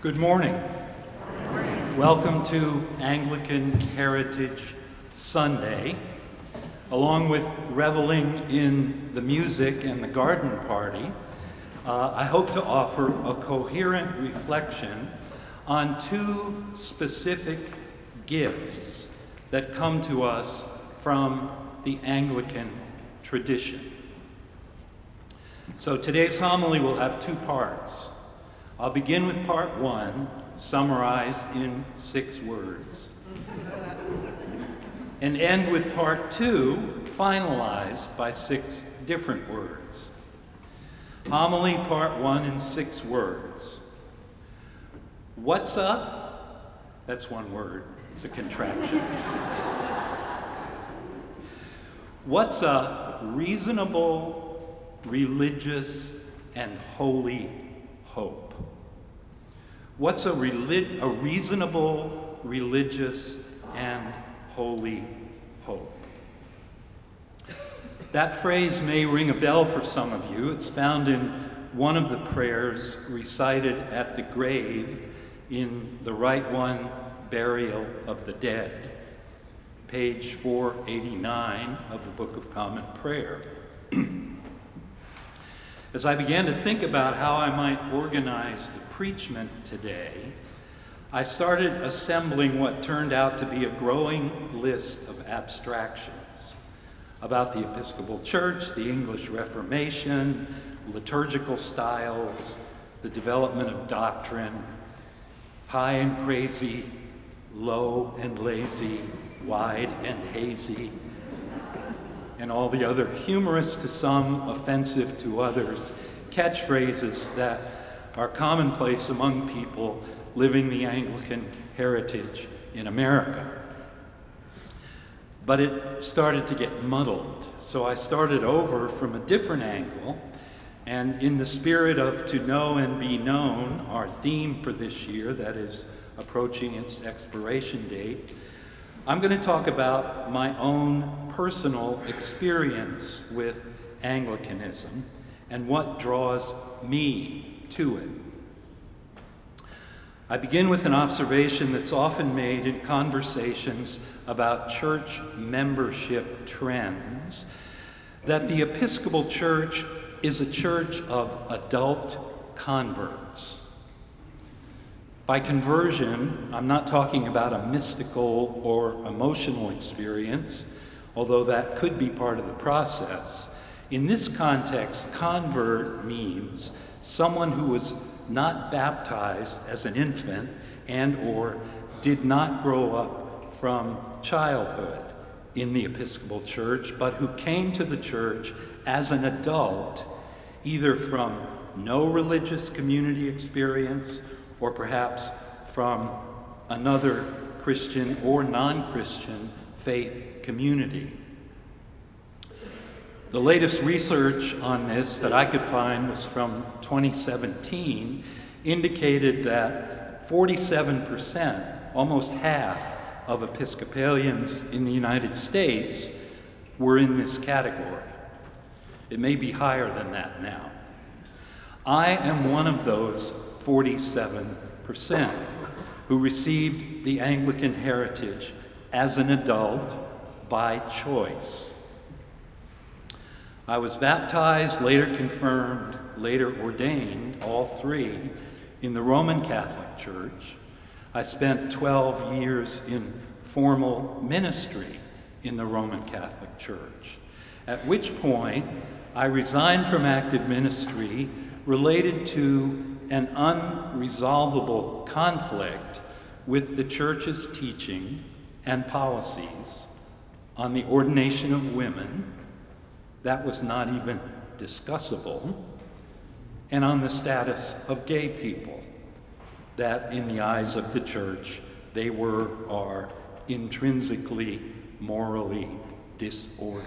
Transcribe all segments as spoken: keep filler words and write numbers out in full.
Good morning. Good morning. Welcome to Anglican Heritage Sunday. Along with reveling in the music and the garden party, uh, I hope to offer a coherent reflection on two specific gifts that come to us from the Anglican tradition. So today's homily will have two parts. I'll begin with part one, summarized in six words, and end with part two, finalized by six different words. Homily part one in six words. What's up? That's one word. It's a contraction. What's a reasonable, religious, and holy hope? What's a, relig- a reasonable, religious, and holy hope? That phrase may ring a bell for some of you. It's found in one of the prayers recited at the grave in the Rite One Burial of the Dead, page four eighty-nine of the Book of Common Prayer. As I began to think about how I might organize the preachment today, I started assembling what turned out to be a growing list of abstractions about the Episcopal Church, the English Reformation, liturgical styles, the development of doctrine, high and crazy, low and lazy, wide and hazy, and all the other humorous to some, offensive to others, catchphrases that are commonplace among people living the Anglican heritage in America. But it started to get muddled, so I started over from a different angle, and in the spirit of To Know and Be Known, our theme for this year that is approaching its expiration date, I'm going to talk about my own personal experience with Anglicanism and what draws me to it. I begin with an observation that's often made in conversations about church membership trends, that the Episcopal Church is a church of adult converts. By conversion, I'm not talking about a mystical or emotional experience, although that could be part of the process. In this context, convert means someone who was not baptized as an infant and or did not grow up from childhood in the Episcopal Church, but who came to the church as an adult, either from no religious community experience or perhaps from another Christian or non-Christian faith community. The latest research on this that I could find was from twenty seventeen, indicated that forty-seven percent, almost half, of Episcopalians in the United States were in this category. It may be higher than that now. I am one of those forty-seven percent who received the Anglican heritage as an adult by choice. I was baptized, later confirmed, later ordained, all three, in the Roman Catholic Church. I spent twelve years in formal ministry in the Roman Catholic Church, at which point I resigned from active ministry related to an unresolvable conflict with the Church's teaching and policies on the ordination of women. That was not even discussable, and on the status of gay people, that in the eyes of the Church, they were, are intrinsically, morally disordered.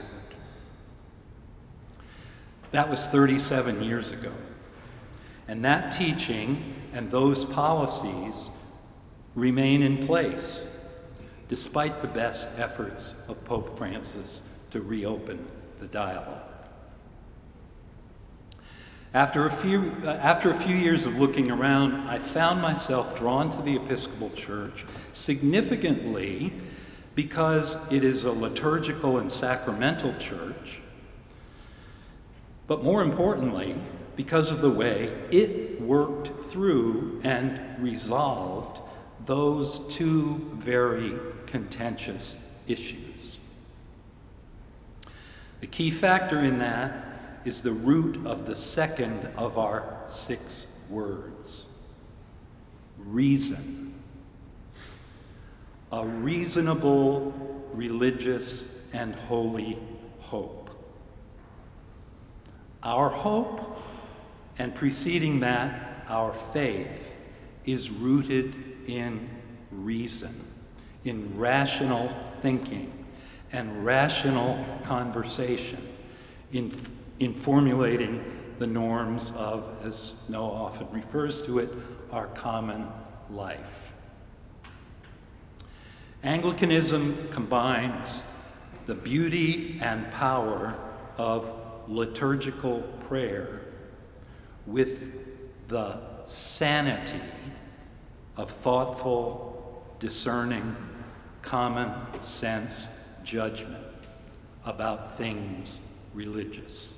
That was thirty-seven years ago. And that teaching and those policies remain in place, despite the best efforts of Pope Francis to reopen the dialogue. After a few, uh, after a few years of looking around, I found myself drawn to the Episcopal Church significantly because it is a liturgical and sacramental church, but more importantly, because of the way it worked through and resolved those two very contentious issues. The key factor in that is the root of the second of our six words: reason. A reasonable, religious, and holy hope. Our hope, and preceding that, our faith, is rooted in reason, in rational thinking and rational conversation, in, in formulating the norms of, as Noah often refers to it, our common life. Anglicanism combines the beauty and power of liturgical prayer with the sanity of thoughtful, discerning, common sense judgment about things religious.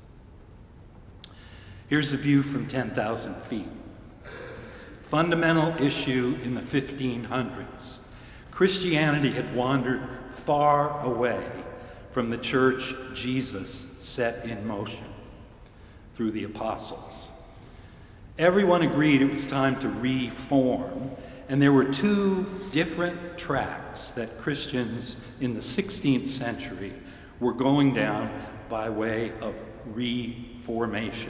Here's a view from ten thousand feet. Fundamental issue in the fifteen hundreds. Christianity had wandered far away from the church Jesus set in motion through the apostles. Everyone agreed it was time to reform, and there were two different tracks that Christians in the sixteenth century were going down by way of reformation.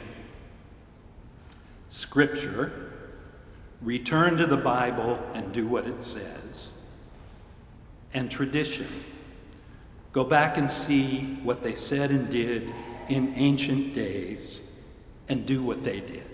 Scripture, return to the Bible and do what it says. And tradition, go back and see what they said and did in ancient days and do what they did.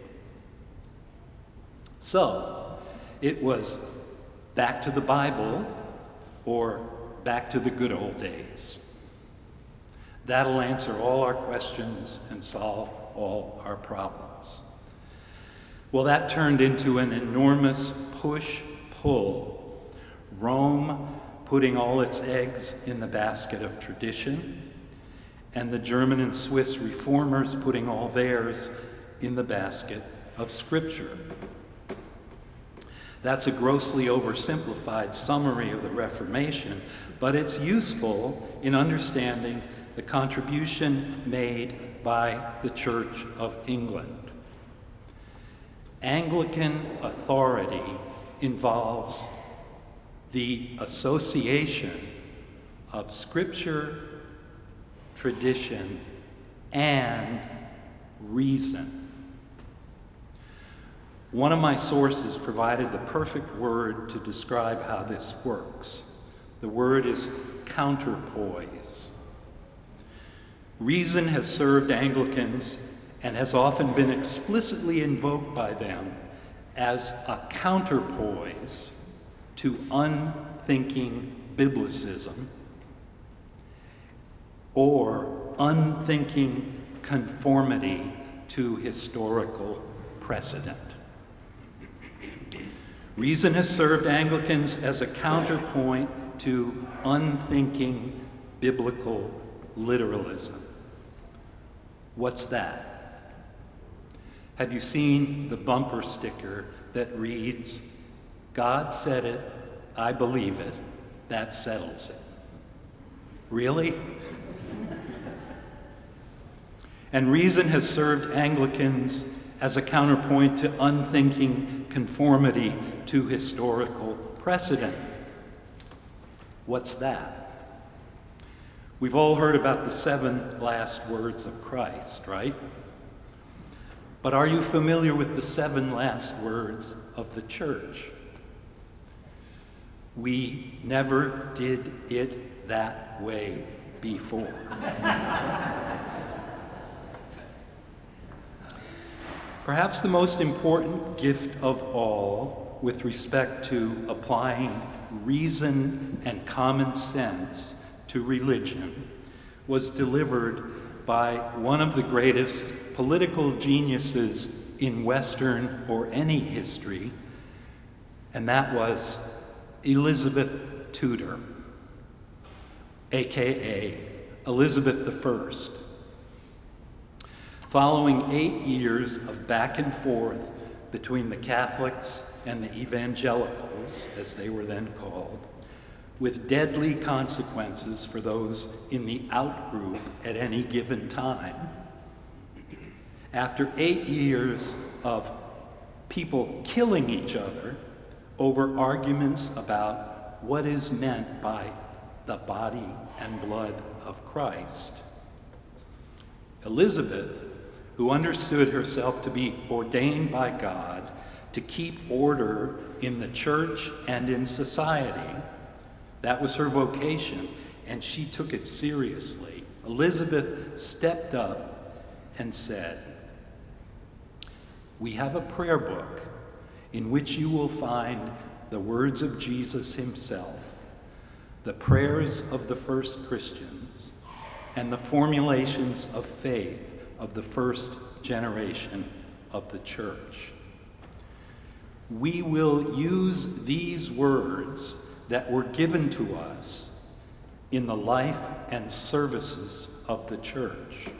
So, it was back to the Bible or back to the good old days. That'll answer all our questions and solve all our problems. Well, that turned into an enormous push-pull. Rome putting all its eggs in the basket of tradition, and the German and Swiss reformers putting all theirs in the basket of Scripture. That's a grossly oversimplified summary of the Reformation, but it's useful in understanding the contribution made by the Church of England. Anglican authority involves the association of Scripture, tradition, and reason. One of my sources provided the perfect word to describe how this works. The word is counterpoise. Reason has served Anglicans and has often been explicitly invoked by them as a counterpoise to unthinking biblicism or unthinking conformity to historical precedent. Reason has served Anglicans as a counterpoint to unthinking biblical literalism. What's that? Have you seen the bumper sticker that reads, "God said it, I believe it, that settles it"? Really? And reason has served Anglicans as a counterpoint to unthinking conformity to historical precedent. What's that? We've all heard about the seven last words of Christ, right? But are you familiar with the seven last words of the church? We never did it that way before. Perhaps the most important gift of all with respect to applying reason and common sense to religion was delivered by one of the greatest political geniuses in Western or any history, and that was Elizabeth Tudor, aka Elizabeth the First. Following eight years of back and forth between the Catholics and the evangelicals, as they were then called, with deadly consequences for those in the out-group at any given time, after eight years of people killing each other over arguments about what is meant by the body and blood of Christ, Elizabeth, who understood herself to be ordained by God to keep order in the church and in society, that was her vocation, and she took it seriously. Elizabeth stepped up and said, "We have a prayer book in which you will find the words of Jesus himself, the prayers of the first Christians, and the formulations of faith of the first generation of the church. We will use these words that were given to us in the life and services of the church.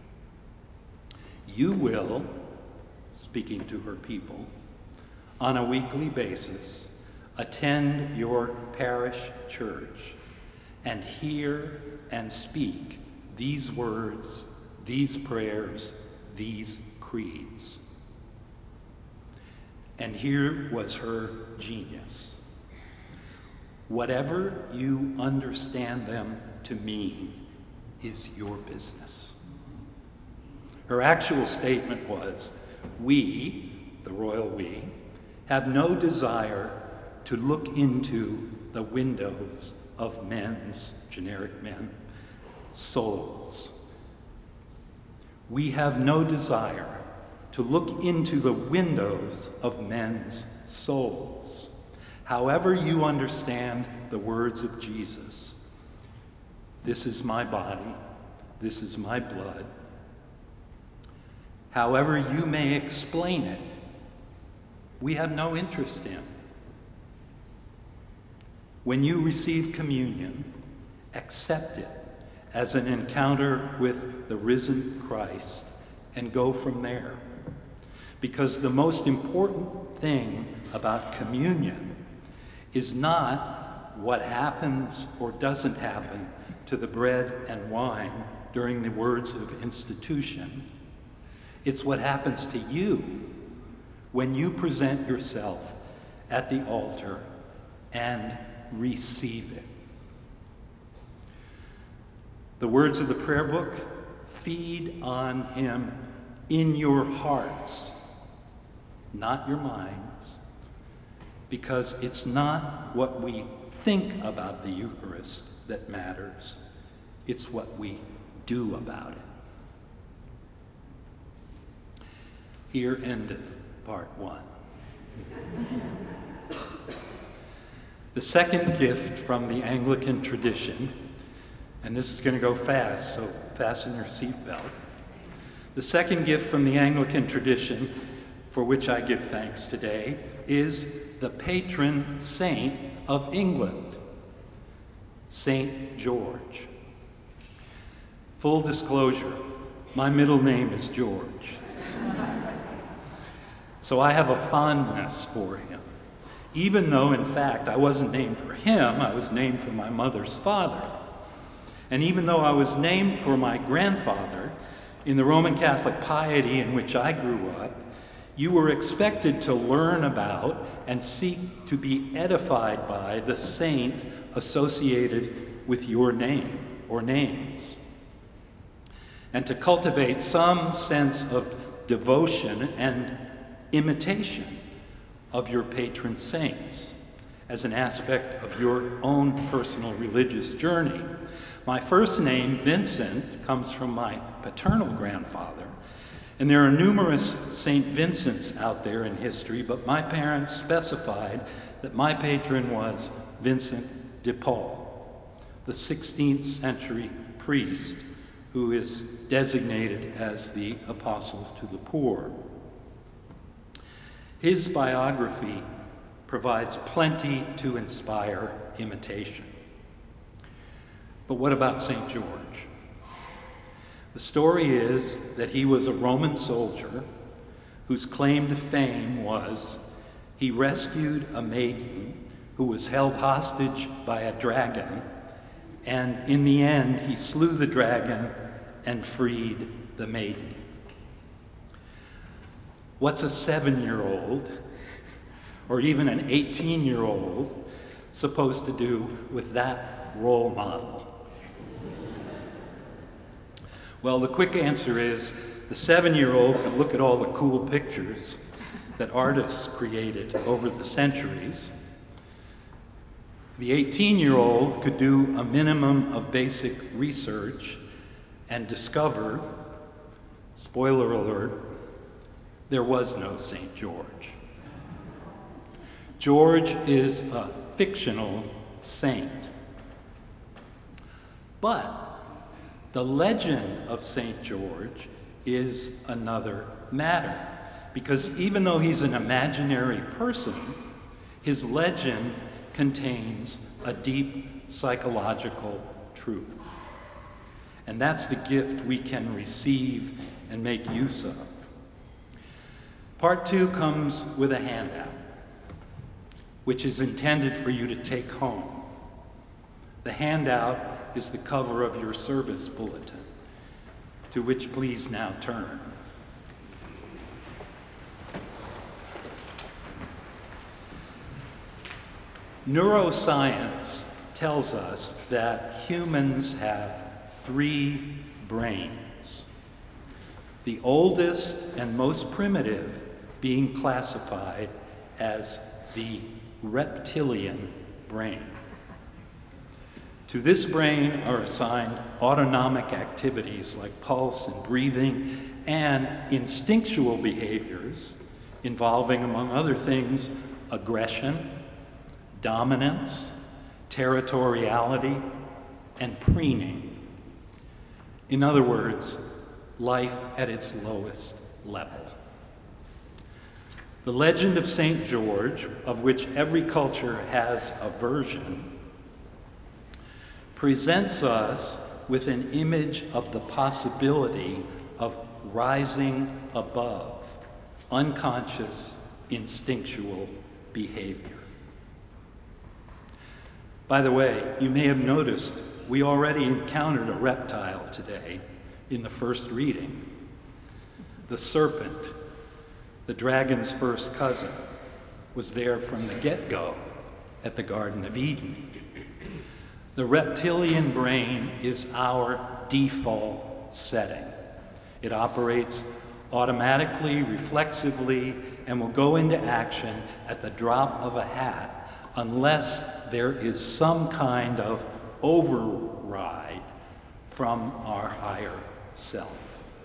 You will," speaking to her people, "on a weekly basis attend your parish church and hear and speak these words, these prayers, these creeds." And here was her genius. Whatever you understand them to mean is your business. Her actual statement was, "We," the royal we, "have no desire to look into the windows of men's," generic men, "souls. We have no desire to look into the windows of men's souls. However you understand the words of Jesus, this is my body, this is my blood. However you may explain it, we have no interest in. When you receive communion, accept it as an encounter with the risen Christ and go from there. Because the most important thing about communion is not what happens or doesn't happen to the bread and wine during the words of institution. It's what happens to you when you present yourself at the altar and receive it. The words of the prayer book, feed on him in your hearts, not your minds, because it's not what we think about the Eucharist that matters, it's what we do about it. Here endeth part one. The second gift from the Anglican tradition, and this is going to go fast, so fasten your seatbelt. The second gift from the Anglican tradition, for which I give thanks today, is the patron saint of England, Saint George. Full disclosure, my middle name is George. So I have a fondness for him, even though, in fact, I wasn't named for him, I was named for my mother's father. And even though I was named for my grandfather, in the Roman Catholic piety in which I grew up, you were expected to learn about and seek to be edified by the saint associated with your name or names, and to cultivate some sense of devotion and imitation of your patron saints as an aspect of your own personal religious journey. My first name, Vincent, comes from my paternal grandfather, and there are numerous Saint Vincents out there in history, but my parents specified that my patron was Vincent de Paul, the sixteenth century priest who is designated as the apostle to the poor. His biography provides plenty to inspire imitation. But what about Saint George? The story is that he was a Roman soldier whose claim to fame was he rescued a maiden who was held hostage by a dragon, and in the end he slew the dragon and freed the maiden. What's a seven-year-old or even an eighteen-year-old supposed to do with that role model? Well, the quick answer is the seven-year-old could look at all the cool pictures that artists created over the centuries. The eighteen-year-old could do a minimum of basic research and discover, spoiler alert, there was no Saint George. George is a fictional saint. But the legend of Saint George is another matter, because even though he's an imaginary person, his legend contains a deep psychological truth. And that's the gift we can receive and make use of. Part two comes with a handout, which is intended for you to take home. The handout is the cover of your service bulletin, to which please now turn. Neuroscience tells us that humans have three brains, the oldest and most primitive being classified as the reptilian brain. To this brain are assigned autonomic activities like pulse and breathing, and instinctual behaviors involving, among other things, aggression, dominance, territoriality, and preening. In other words, life at its lowest level. The legend of Saint George, of which every culture has a version, presents us with an image of the possibility of rising above unconscious, instinctual behavior. By the way, you may have noticed we already encountered a reptile today in the first reading. The serpent, the dragon's first cousin, was there from the get-go at the Garden of Eden. The reptilian brain is our default setting. It operates automatically, reflexively, and will go into action at the drop of a hat unless there is some kind of override from our higher self.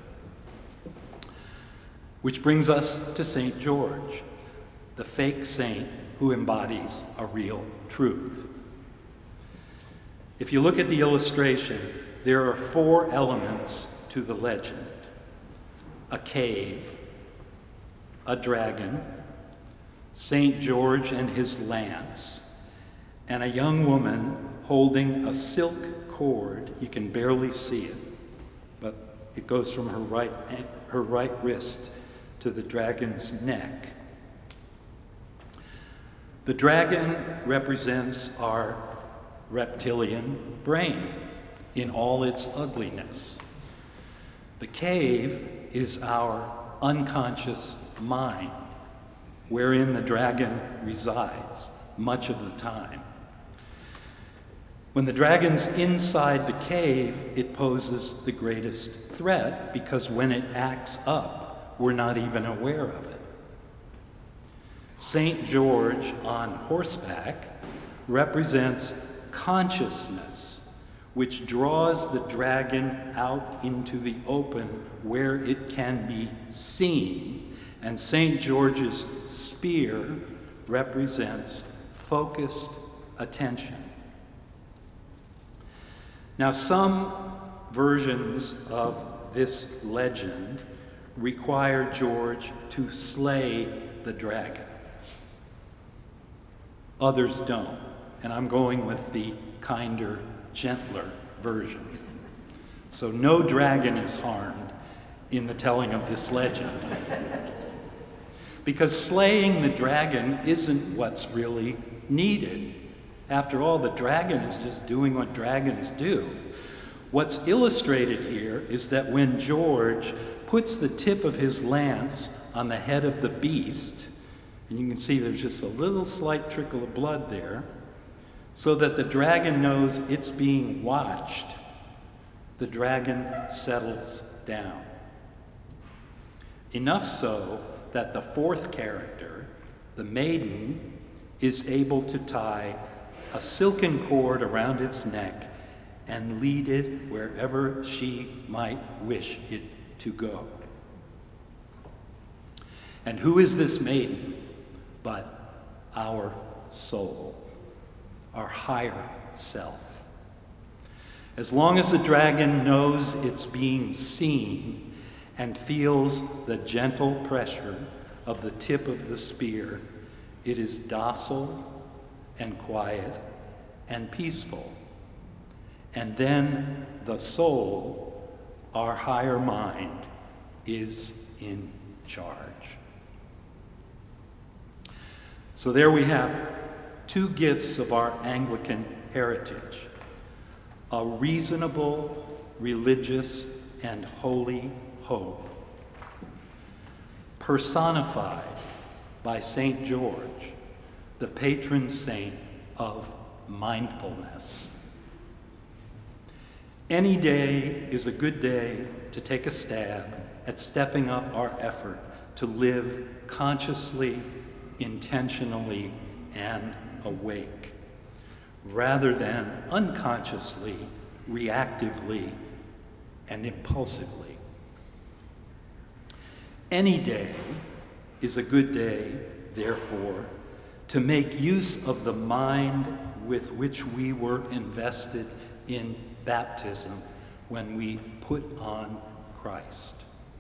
Which brings us to Saint George, the fake saint who embodies a real truth. If you look at the illustration, there are four elements to the legend: a cave, a dragon, Saint George and his lance, and a young woman holding a silk cord. You can barely see it, but it goes from her right, her right wrist to the dragon's neck. The dragon represents our reptilian brain in all its ugliness. The cave is our unconscious mind, wherein the dragon resides much of the time. When the dragon's inside the cave, it poses the greatest threat, because when it acts up, we're not even aware of it. Saint George on horseback represents consciousness, which draws the dragon out into the open where it can be seen. And Saint George's spear represents focused attention. Now, some versions of this legend require George to slay the dragon. Others don't, and I'm going with the kinder, gentler version. So no dragon is harmed in the telling of this legend. Because slaying the dragon isn't what's really needed. After all, the dragon is just doing what dragons do. What's illustrated here is that when George puts the tip of his lance on the head of the beast, and you can see there's just a little slight trickle of blood there, so that the dragon knows it's being watched, the dragon settles down. Enough so that the fourth character, the maiden, is able to tie a silken cord around its neck and lead it wherever she might wish it to go. And who is this maiden but our soul, our higher self? As long as the dragon knows it's being seen and feels the gentle pressure of the tip of the spear, it is docile and quiet and peaceful. And then the soul, our higher mind, is in charge. So there we have it, two gifts of our Anglican heritage: a reasonable, religious, and holy hope, personified by Saint George, the patron saint of mindfulness. Any day is a good day to take a stab at stepping up our effort to live consciously, intentionally, and awake, rather than unconsciously, reactively, and impulsively. Any day is a good day, therefore, to make use of the mind with which we were invested in baptism when we put on Christ.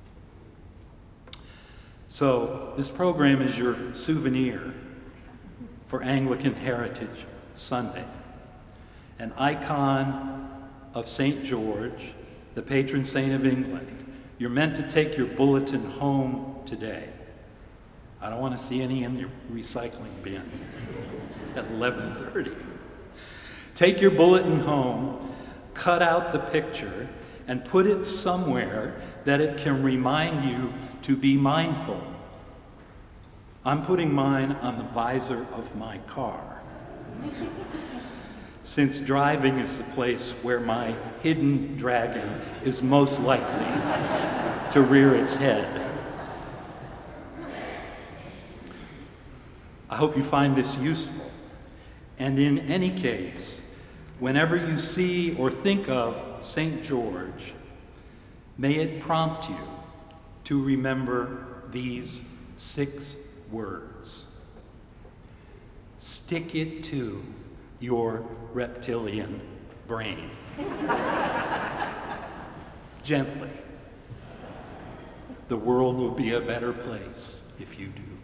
So this program is your souvenir for Anglican Heritage Sunday, an icon of Saint George, the patron saint of England. You're meant to take your bulletin home today. I don't want to see any in the recycling bin at eleven thirty. Take your bulletin home, cut out the picture, and put it somewhere that it can remind you to be mindful. I'm putting mine on the visor of my car, since driving is the place where my hidden dragon is most likely to rear its head. I hope you find this useful. And in any case, whenever you see or think of Saint George, may it prompt you to remember these six words. Stick it to your reptilian brain. Gently. The world will be a better place if you do.